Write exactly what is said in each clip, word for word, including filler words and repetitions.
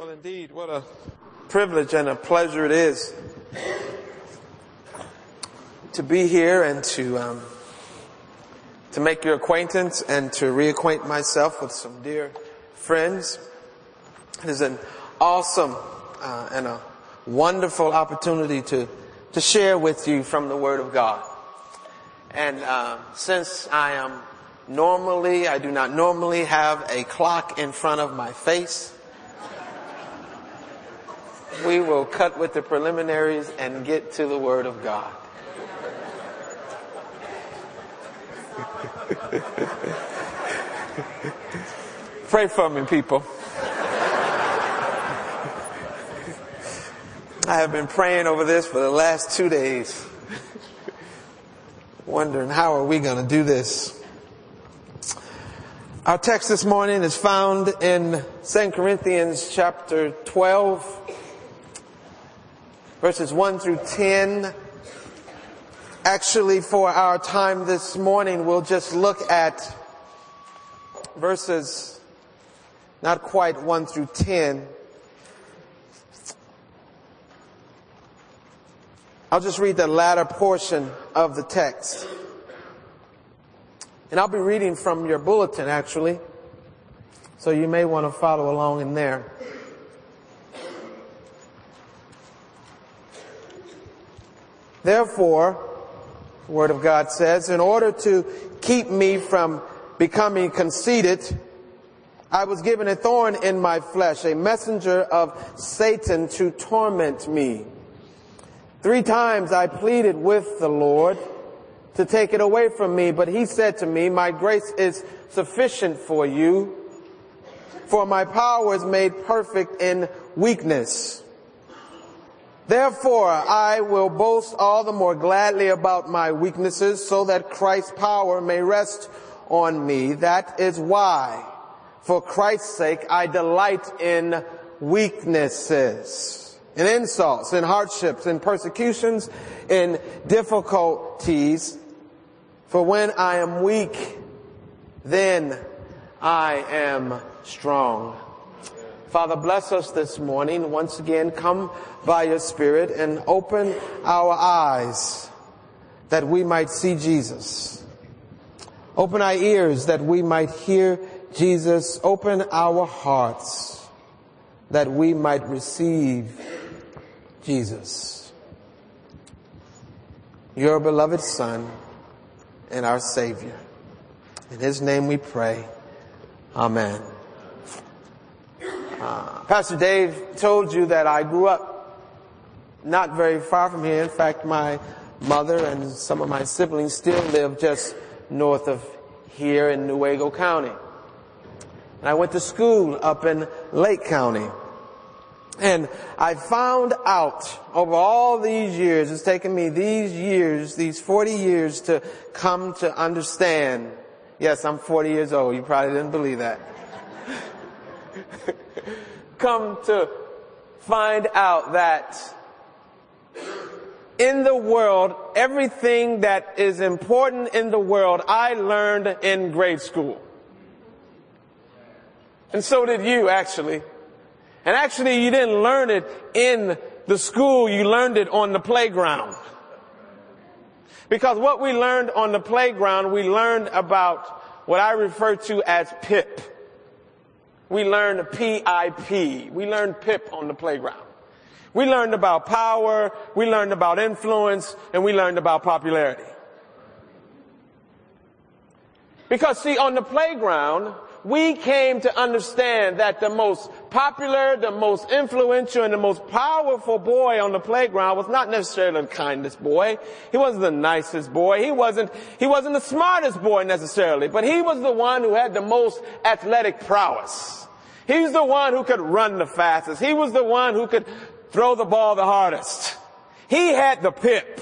Well, indeed, what a privilege and a pleasure it is to be here and to um, to make your acquaintance and to reacquaint myself with some dear friends. It is an awesome uh, and a wonderful opportunity to to share with you from the Word of God. And uh, since I am normally, I do not normally have a clock in front of my face, we will cut with the preliminaries and get to the Word of God. Pray for me, people. I have been praying over this for the last two days, wondering how are we going to do this. Our text this morning is found in Second Corinthians chapter twelve, verses one through ten. Actually, for our time this morning, we'll just look at verses not quite one through ten. I'll just read the latter portion of the text. And I'll be reading from your bulletin, actually, so you may want to follow along in there. Therefore, the Word of God says, in order to keep me from becoming conceited, I was given a thorn in my flesh, a messenger of Satan to torment me. Three times I pleaded with the Lord to take it away from me, but he said to me, my grace is sufficient for you, for my power is made perfect in weakness. Therefore, I will boast all the more gladly about my weaknesses, so that Christ's power may rest on me. That is why, for Christ's sake, I delight in weaknesses, in insults, in hardships, in persecutions, in difficulties. For when I am weak, then I am strong. Father, bless us this morning. Once again, come by your Spirit and open our eyes that we might see Jesus. Open our ears that we might hear Jesus. Open our hearts that we might receive Jesus, your beloved Son and our Savior. In his name we pray. Amen. Uh, Pastor Dave told you that I grew up not very far from here. In fact, my mother and some of my siblings still live just north of here in Newaygo County. And I went to school up in Lake County. And I found out over all these years, it's taken me these years, these forty years to come to understand. Yes, I'm forty years old. You probably didn't believe that. Come to find out that in the world, everything that is important in the world, I learned in grade school. And so did you, actually. And actually, you didn't learn it in the school, you learned it on the playground. Because what we learned on the playground, we learned about what I refer to as PIP. We learned P I P. We learned PIP on the playground. We learned about power, we learned about influence, and we learned about popularity. Because see, on the playground, we came to understand that the most popular, the most influential, and the most powerful boy on the playground was not necessarily the kindest boy. He wasn't the nicest boy. He wasn't, he wasn't the smartest boy necessarily, but he was the one who had the most athletic prowess. He was the one who could run the fastest. He was the one who could throw the ball the hardest. He had the pip.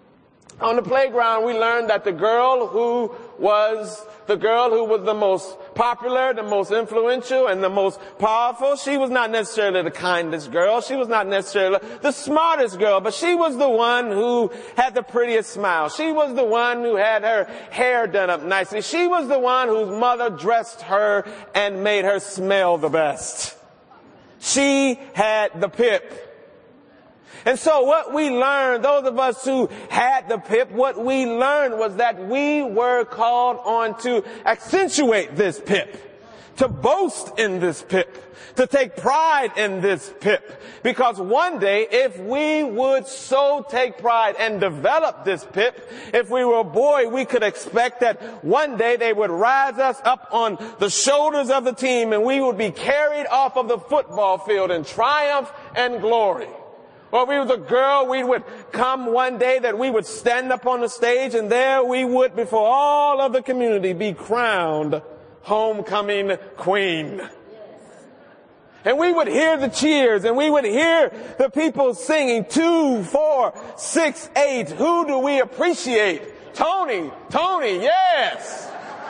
On the playground, we learned that the girl who was the girl who was the most popular, the most influential, and the most powerful. She was not necessarily the kindest girl. She was not necessarily the smartest girl, but she was the one who had the prettiest smile. She was the one who had her hair done up nicely. She was the one whose mother dressed her and made her smell the best. She had the pip. And so what we learned, those of us who had the pip, what we learned was that we were called on to accentuate this pip, to boast in this pip, to take pride in this pip. Because one day, if we would so take pride and develop this pip, if we were a boy, we could expect that one day they would rise us up on the shoulders of the team and we would be carried off of the football field in triumph and glory. Or if we was a girl, we would come one day that we would stand up on the stage and there we would, before all of the community, be crowned homecoming queen. And we would hear the cheers and we would hear the people singing two, four, six, eight. Who do we appreciate? Tony, Tony, yes.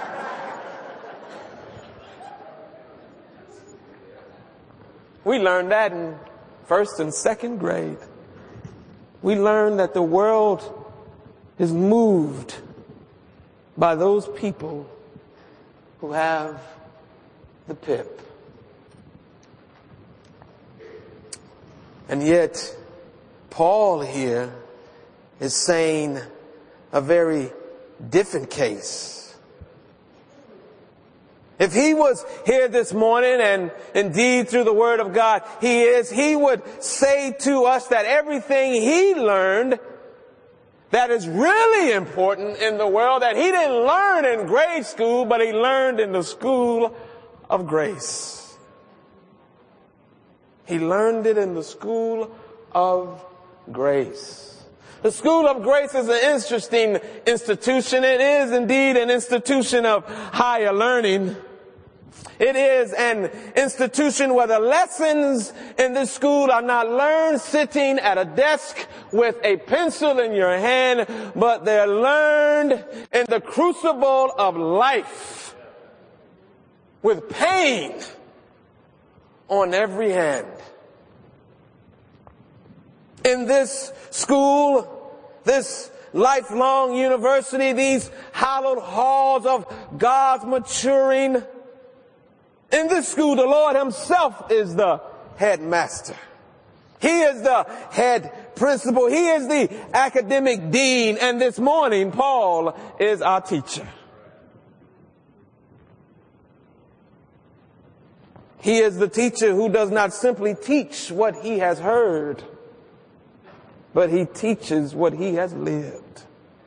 We learned that in first and second grade. We learned that the world is moved by those people who have the pip. And yet, Paul here is saying a very different case. If he was here this morning, and indeed through the Word of God he is, he would say to us that everything he learned that is really important in the world, that he didn't learn in grade school, but he learned in the school of grace. He learned it in the school of grace. The School of Grace is an interesting institution. It is indeed an institution of higher learning. It is an institution where the lessons in this school are not learned sitting at a desk with a pencil in your hand, but they're learned in the crucible of life with pain on every hand. In this school, this lifelong university, these hallowed halls of God's maturing, in this school, the Lord himself is the headmaster. He is the head principal. He is the academic dean. And this morning, Paul is our teacher. He is the teacher who does not simply teach what he has heard, but he teaches what he has lived.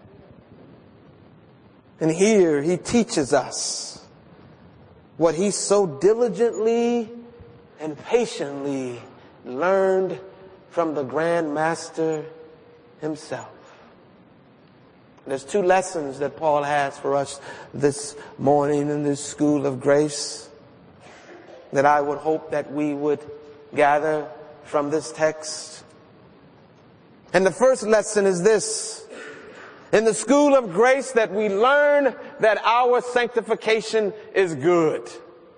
And here he teaches us what he so diligently and patiently learned from the Grand Master himself. There's two lessons that Paul has for us this morning in this school of grace that I would hope that we would gather from this text. And the first lesson is this. In the school of grace, that we learn that our sanctification is good.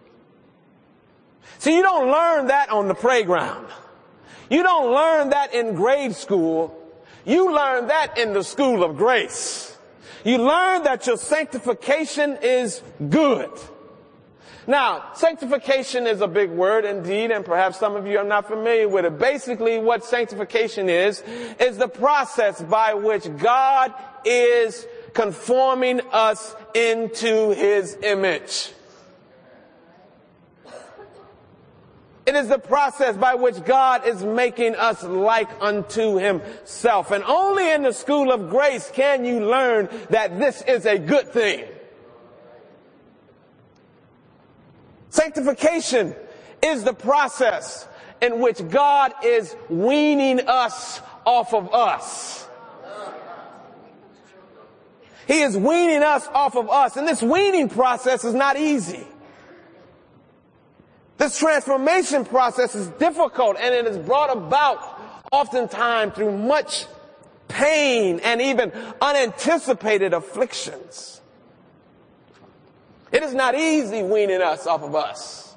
See, you don't learn that on the playground. You don't learn that in grade school. You learn that in the school of grace. You learn that your sanctification is good. Now, sanctification is a big word indeed, and perhaps some of you are not familiar with it. Basically, what sanctification is, is the process by which God is conforming us into his image. It is the process by which God is making us like unto himself. And only in the school of grace can you learn that this is a good thing. Sanctification is the process in which God is weaning us off of us. He is weaning us off of us. And this weaning process is not easy. This transformation process is difficult, and it is brought about oftentimes through much pain and even unanticipated afflictions. It is not easy weaning us off of us.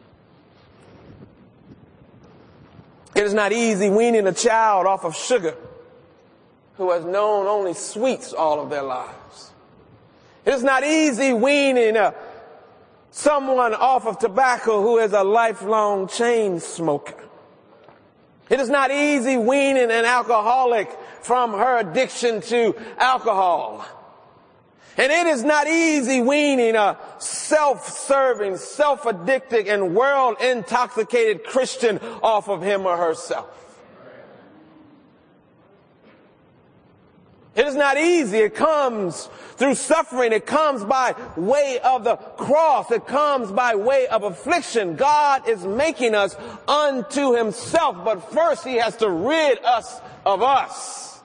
It is not easy weaning a child off of sugar who has known only sweets all of their lives. It is not easy weaning a, someone off of tobacco who is a lifelong chain smoker. It is not easy weaning an alcoholic from her addiction to alcohol. And it is not easy weaning a self-serving, self-addicted, and world-intoxicated Christian off of him or herself. It is not easy. It comes through suffering. It comes by way of the cross. It comes by way of affliction. God is making us unto himself, but first he has to rid us of us.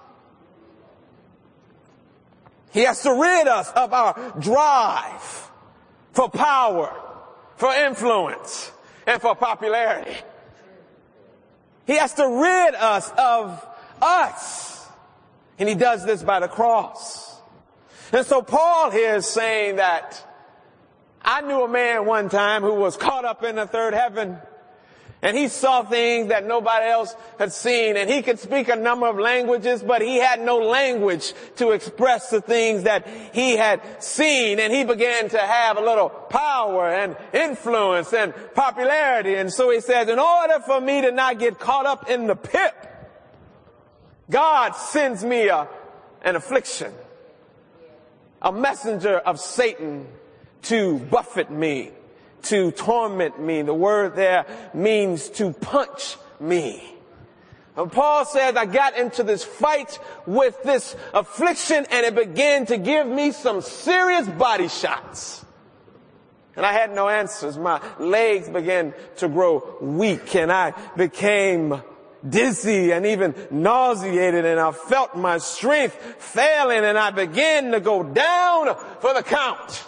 He has to rid us of our drive for power, for influence, and for popularity. He has to rid us of us. And he does this by the cross. And so Paul here is saying that I knew a man one time who was caught up in the third heaven. And he saw things that nobody else had seen. And he could speak a number of languages, but he had no language to express the things that he had seen. And he began to have a little power and influence and popularity. And so he says, in order for me to not get caught up in the pit, God sends me a, an affliction, a messenger of Satan to buffet me, to torment me. The word there means to punch me. And Paul says, I got into this fight with this affliction and it began to give me some serious body shots. And I had no answers. My legs began to grow weak and I became dizzy and even nauseated, and I felt my strength failing, and I began to go down for the count.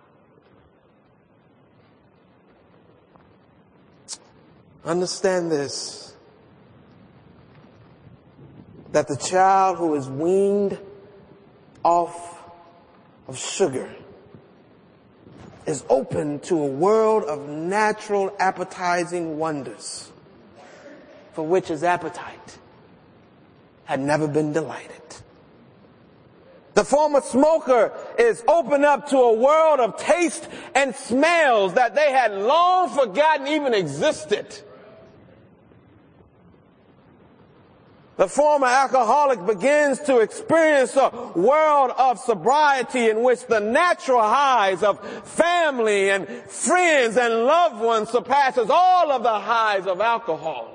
Understand this, that the child who is weaned off of sugar is open to a world of natural appetizing wonders, for which his appetite had never been delighted. The former smoker is open up to a world of taste and smells that they had long forgotten even existed. The former alcoholic begins to experience a world of sobriety in which the natural highs of family and friends and loved ones surpasses all of the highs of alcohol.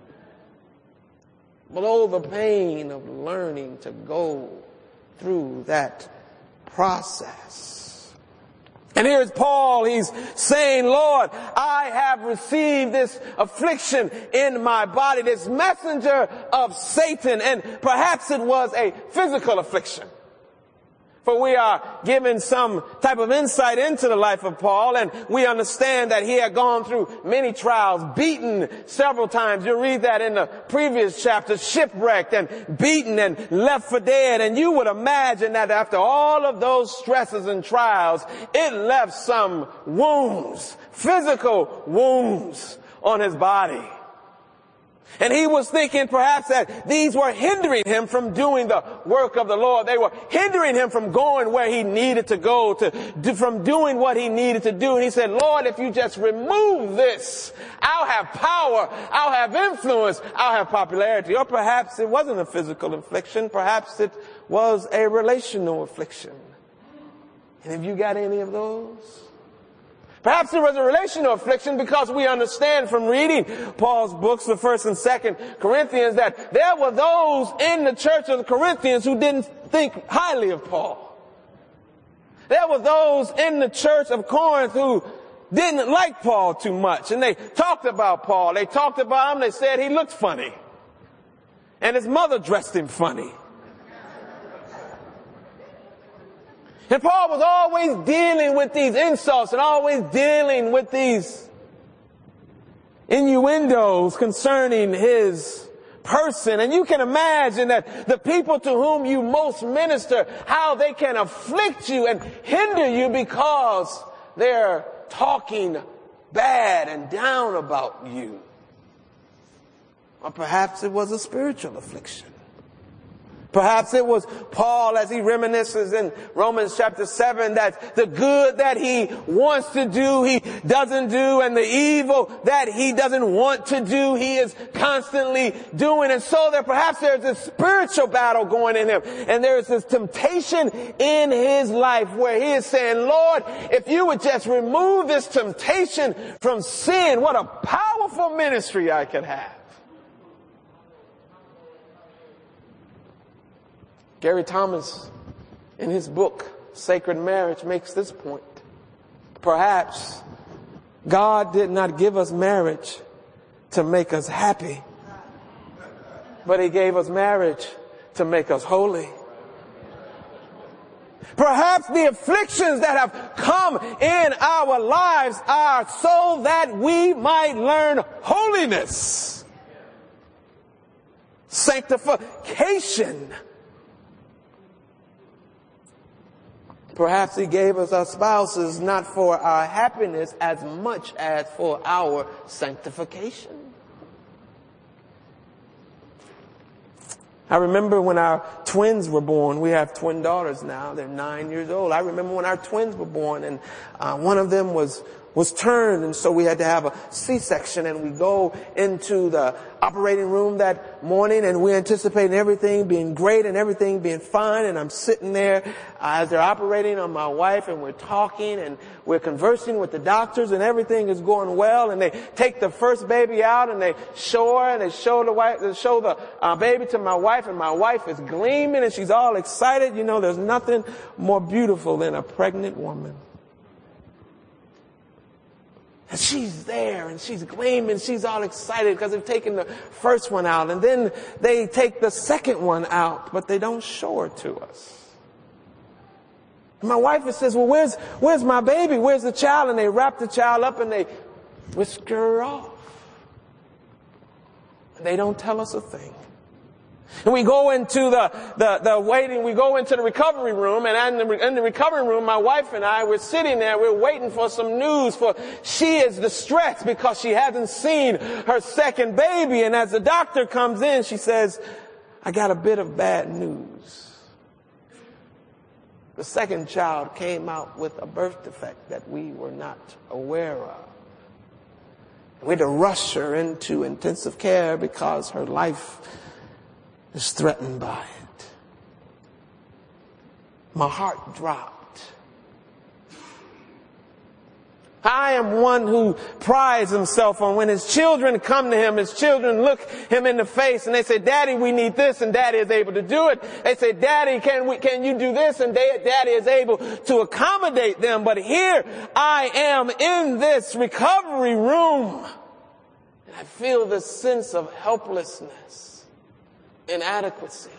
Below the pain of learning to go through that process. And here's Paul, he's saying, Lord, I have received this affliction in my body, this messenger of Satan, and perhaps it was a physical affliction. For we are given some type of insight into the life of Paul, and we understand that he had gone through many trials, beaten several times. You'll read that in the previous chapter, shipwrecked and beaten and left for dead. And you would imagine that after all of those stresses and trials, it left some wounds, physical wounds on his body. And he was thinking perhaps that these were hindering him from doing the work of the Lord. They were hindering him from going where he needed to go, to do, from doing what he needed to do. And he said, Lord, if you just remove this, I'll have power, I'll have influence, I'll have popularity. Or perhaps it wasn't a physical affliction. Perhaps it was a relational affliction. And have you got any of those? Perhaps there was a relational affliction because we understand from reading Paul's books, the First and Second Corinthians, that there were those in the church of the Corinthians who didn't think highly of Paul. There were those in the church of Corinth who didn't like Paul too much, and they talked about Paul. They talked about him. They said he looked funny, and his mother dressed him funny. And Paul was always dealing with these insults and always dealing with these innuendos concerning his person. And you can imagine that the people to whom you most minister, how they can afflict you and hinder you because they're talking bad and down about you. Or perhaps it was a spiritual affliction. Perhaps it was Paul as he reminisces in Romans chapter seven that the good that he wants to do, he doesn't do, and the evil that he doesn't want to do, he is constantly doing. And so there perhaps there's a spiritual battle going in him. And there's this temptation in his life where he is saying, Lord, if you would just remove this temptation from sin, what a powerful ministry I could have. Gary Thomas, in his book, Sacred Marriage, makes this point. Perhaps God did not give us marriage to make us happy, but he gave us marriage to make us holy. Perhaps the afflictions that have come in our lives are so that we might learn holiness, sanctification. Perhaps he gave us our spouses not for our happiness as much as for our sanctification. I remember when our twins were born. We have twin daughters now. They're nine years old. I remember when our twins were born, and uh, one of them was was turned, and so we had to have a C-section, and we go into the operating room that morning, and we anticipating everything being great and everything being fine, and I'm sitting there uh, as they're operating on my wife, and we're talking, and we're conversing with the doctors, and everything is going well, and they take the first baby out, and they show her, and they show the wife, they show the uh, baby to my wife, and my wife is gleaming, and she's all excited. You know, there's nothing more beautiful than a pregnant woman. And she's there, and she's gleaming, she's all excited because they've taken the first one out. And then they take the second one out, but they don't show her to us. And my wife says, well, where's, where's my baby? Where's the child? And they wrap the child up and they whisk her off. They don't tell us a thing. And we go into the, the, the waiting, we go into the recovery room, and in the, in the recovery room, my wife and I, we're sitting there, we're waiting for some news, for she is distressed because she hasn't seen her second baby. And as the doctor comes in, she says, I got a bit of bad news. The second child came out with a birth defect that we were not aware of. We had to rush her into intensive care because her life is threatened by it. My heart dropped. I am one who prides himself on when his children come to him, his children look him in the face and they say, Daddy, we need this, and Daddy is able to do it. They say, Daddy, can we, can you do this? And they, Daddy is able to accommodate them. But here I am in this recovery room, and I feel this sense of helplessness, inadequacy.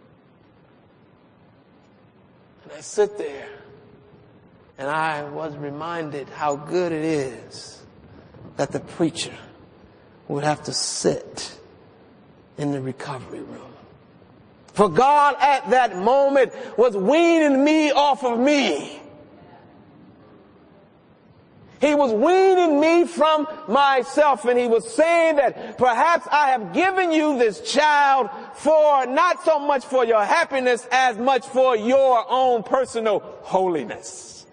And I sit there and I was reminded how good it is that the preacher would have to sit in the recovery room. For God at that moment was weaning me off of me. He was weaning me from myself, and he was saying that perhaps I have given you this child for not so much for your happiness as much for your own personal holiness.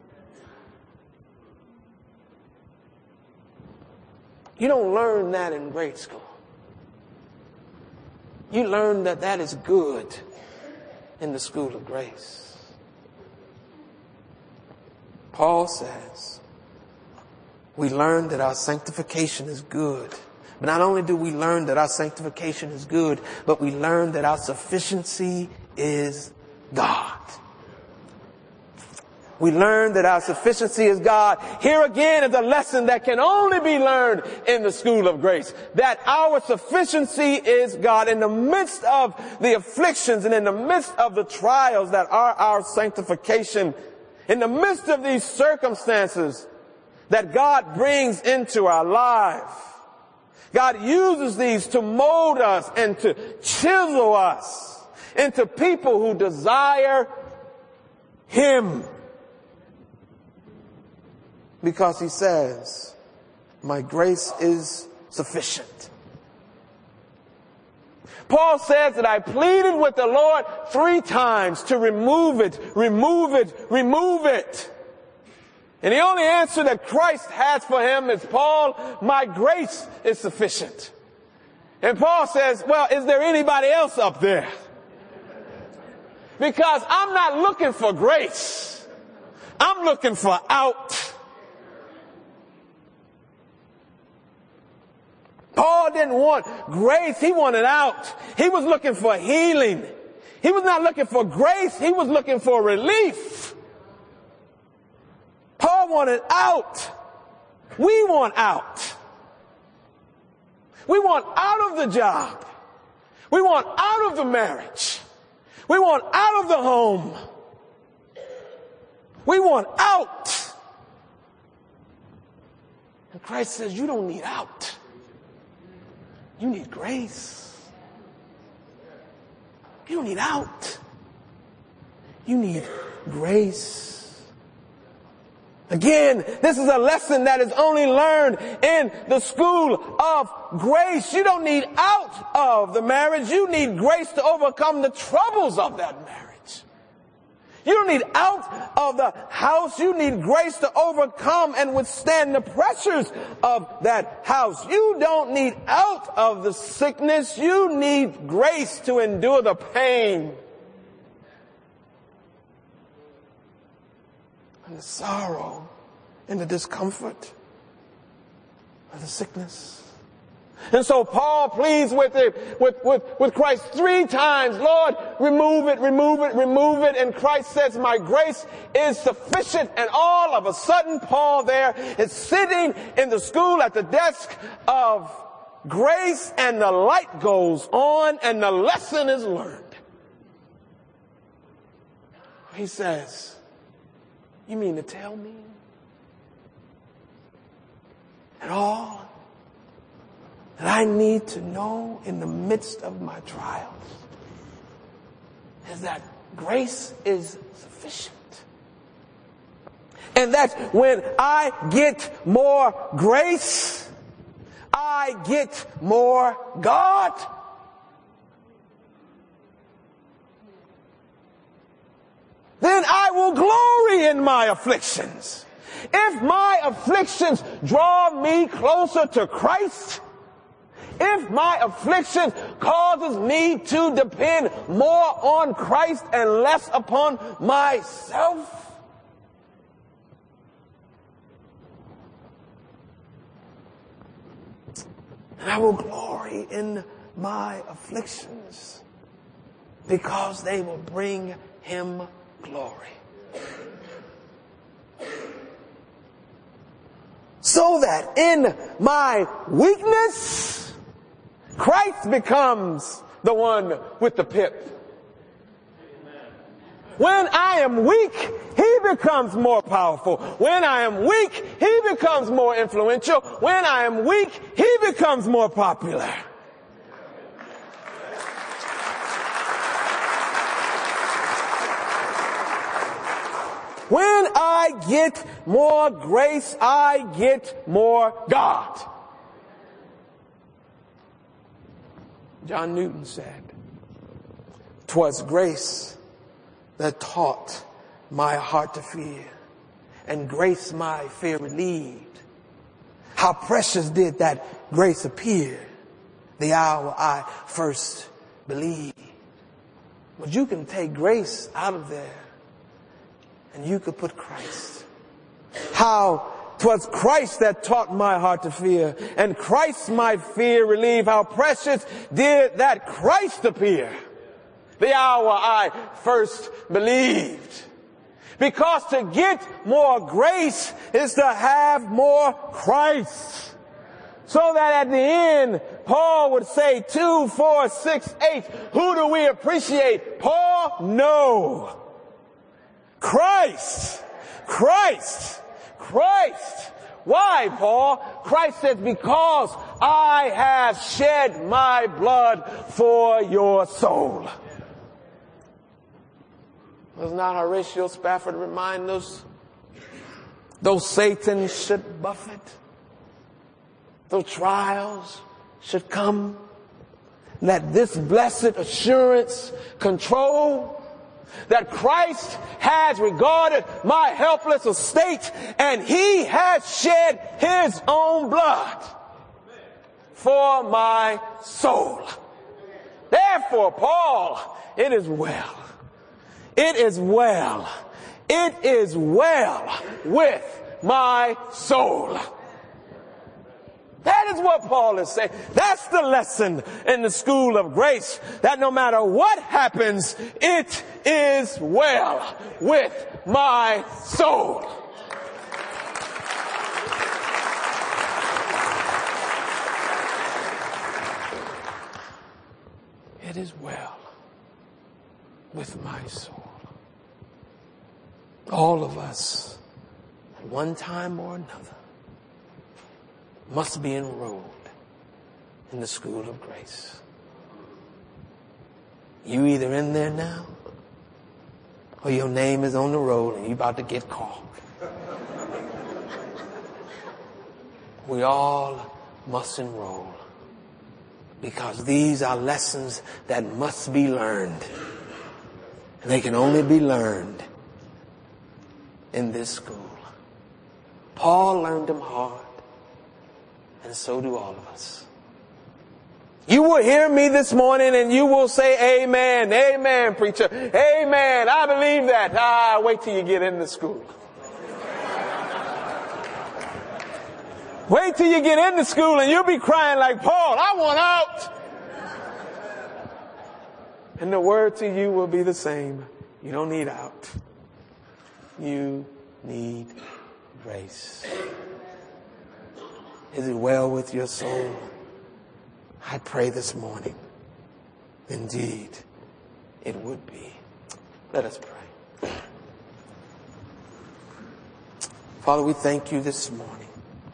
You don't learn that in grade school. You learn that that is good in the school of grace. Paul says, we learn that our sanctification is good. But not only do we learn that our sanctification is good, but we learn that our sufficiency is God. We learn that our sufficiency is God. Here again is a lesson that can only be learned in the school of grace. That our sufficiency is God. In the midst of the afflictions and in the midst of the trials that are our sanctification, in the midst of these circumstances that God brings into our life, God uses these to mold us and to chisel us into people who desire Him. Because he says, my grace is sufficient. Paul says that I pleaded with the Lord three times to remove it, remove it, remove it. And the only answer that Christ has for him is, Paul, my grace is sufficient. And Paul says, well, is there anybody else up there? Because I'm not looking for grace. I'm looking for out. Paul didn't want grace. He wanted out. He was looking for healing. He was not looking for grace. He was looking for relief. Paul wanted out. We want out. We want out of the job. We want out of the marriage. We want out of the home. We want out. And Christ says, you don't need out. You need grace. You don't need out. You need grace. Again, this is a lesson that is only learned in the school of grace. You don't need out of the marriage. You need grace to overcome the troubles of that marriage. You don't need out of the house. You need grace to overcome and withstand the pressures of that house. You don't need out of the sickness. You need grace to endure the pain and the sorrow and the discomfort of the sickness. And so Paul pleads with it, with, with, with Christ three times, Lord, remove it, remove it, remove it. And Christ says, my grace is sufficient. And all of a sudden, Paul there is sitting in the school at the desk of grace, and the light goes on and the lesson is learned. He says, you mean to tell me that all that I need to know in the midst of my trials is that grace is sufficient? And that when I get more grace, I get more God? Then I will glory in my afflictions. If my afflictions draw me closer to Christ, if my affliction causes me to depend more on Christ and less upon myself, and I will glory in my afflictions because they will bring him glory. So that in my weakness, Christ becomes the one with the pip. When I am weak, he becomes more powerful. When I am weak, he becomes more influential. When I am weak, he becomes more popular. When I get more grace, I get more God. John Newton said, "'Twas grace that taught my heart to fear, and grace my fear relieved. How precious did that grace appear, the hour I first believed." But you can take grace out of there, and you could put Christ. How 'twas Christ that taught my heart to fear, and Christ my fear relieve. How precious did that Christ appear, the hour I first believed. Because to get more grace is to have more Christ. So that at the end, Paul would say two, four, six, eight. Who do we appreciate? Paul? No. Christ. Christ. Christ. Why, Paul? Christ says, because I have shed my blood for your soul. Does not Horatio Spafford remind us though Satan should buffet, though trials should come, let this blessed assurance control that Christ has regarded my helpless estate, and he has shed his own blood for my soul. Therefore, Paul, it is well. It is well. It is well with my soul. That is what Paul is saying. That's the lesson in the school of grace, that no matter what happens, it is well with my soul. It is well with my soul. All of us, at one time or another, must be enrolled in the school of grace. You either in there now, or your name is on the roll and you're about to get called. We all must enroll, because these are lessons that must be learned. And they can only be learned in this school. Paul learned them hard. And so do all of us. You will hear me this morning and you will say, amen, amen, preacher, amen, I believe that. Ah, wait till you get into school. Wait till you get into school and you'll be crying like Paul, I want out. And the word to you will be the same. You don't need out. You need grace. Is it well with your soul? I pray this morning, indeed, it would be. Let us pray. Father, we thank you this morning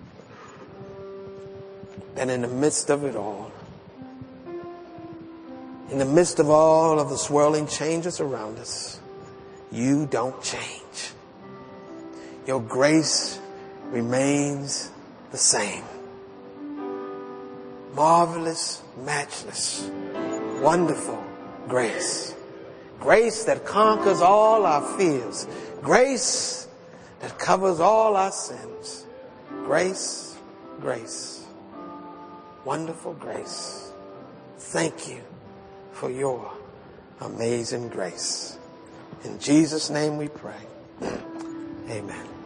that in the midst of it all, in the midst of all of the swirling changes around us, you don't change. Your grace remains the same. Marvelous, matchless, wonderful grace. Grace that conquers all our fears. Grace that covers all our sins. Grace, grace. Wonderful grace. Thank you for your amazing grace. In Jesus' name we pray. Amen.